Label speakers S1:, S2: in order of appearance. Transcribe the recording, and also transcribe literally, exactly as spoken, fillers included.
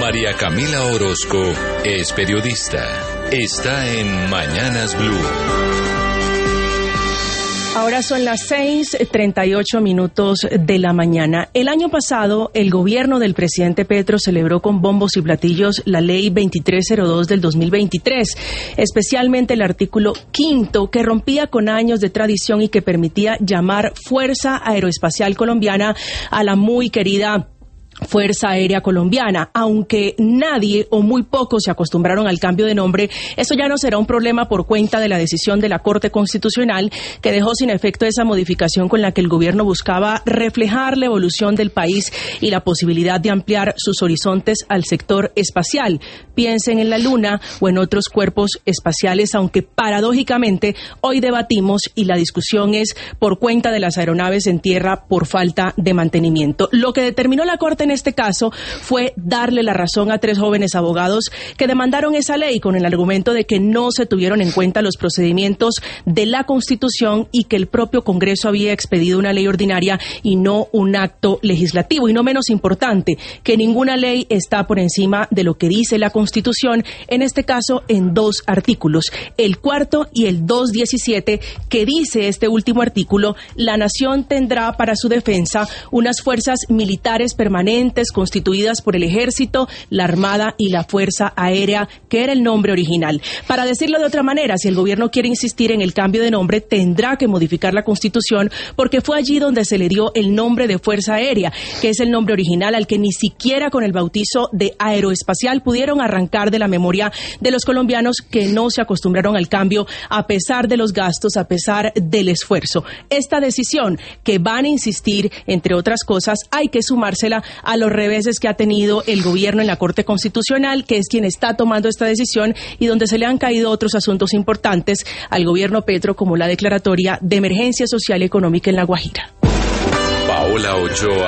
S1: María Camila Orozco es periodista. Está en Mañanas Blue.
S2: Ahora son las seis treinta y ocho minutos de la mañana. El año pasado, el gobierno del presidente Petro celebró con bombos y platillos la ley veintitrés cero dos del dos mil veintitrés, especialmente el artículo quinto, que rompía con años de tradición y que permitía llamar Fuerza Aeroespacial Colombiana a la muy querida Fuerza Aérea Colombiana. Aunque nadie o muy pocos se acostumbraron al cambio de nombre, eso ya no será un problema por cuenta de la decisión de la Corte Constitucional, que dejó sin efecto esa modificación con la que el gobierno buscaba reflejar la evolución del país y la posibilidad de ampliar sus horizontes al sector espacial. Piensen en la Luna o en otros cuerpos espaciales, aunque paradójicamente hoy debatimos y la discusión es por cuenta de las aeronaves en tierra por falta de mantenimiento. Lo que determinó la Corte en este caso fue darle la razón a tres jóvenes abogados que demandaron esa ley con el argumento de que no se tuvieron en cuenta los procedimientos de la Constitución y que el propio Congreso había expedido una ley ordinaria y no un acto legislativo. Y no menos importante, que ninguna ley está por encima de lo que dice la Constitución, en este caso en dos artículos, el cuarto y el doscientos diecisiete, que dice este último artículo: la nación tendrá para su defensa unas fuerzas militares permanentes constituidas por el Ejército, la Armada y la Fuerza Aérea, que era el nombre original. Para decirlo de otra manera, si el gobierno quiere insistir en el cambio de nombre, tendrá que modificar la Constitución, porque fue allí donde se le dio el nombre de Fuerza Aérea, que es el nombre original al que ni siquiera con el bautizo de aeroespacial pudieron arrancar de la memoria de los colombianos, que no se acostumbraron al cambio a pesar de los gastos, a pesar del esfuerzo. Esta decisión, que van a insistir, entre otras cosas, hay que sumársela a los reveses que ha tenido el gobierno en la Corte Constitucional, que es quien está tomando esta decisión y donde se le han caído otros asuntos importantes al gobierno Petro, como la declaratoria de emergencia social y económica en La Guajira.
S1: Paola Ochoa.